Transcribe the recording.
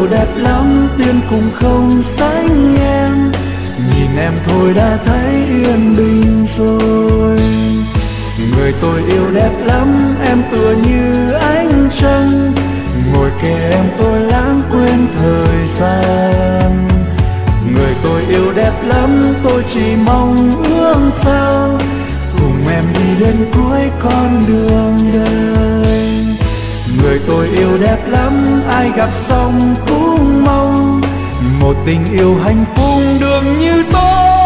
yêu đẹp lắm, tiên cùng không sánh em. Nhìn em thôi đã thấy yên bình rồi. Người tôi yêu đẹp lắm, em tựa như ánh trăng. Ngồi kề em tôi lãng quên thời gian. Người tôi yêu đẹp lắm, tôi chỉ mong ước sao cùng em đi đến cuối con đường đời. Người tôi yêu đẹp lắm, ai gặp xong cũng mong một tình yêu hạnh phúc được như tôi.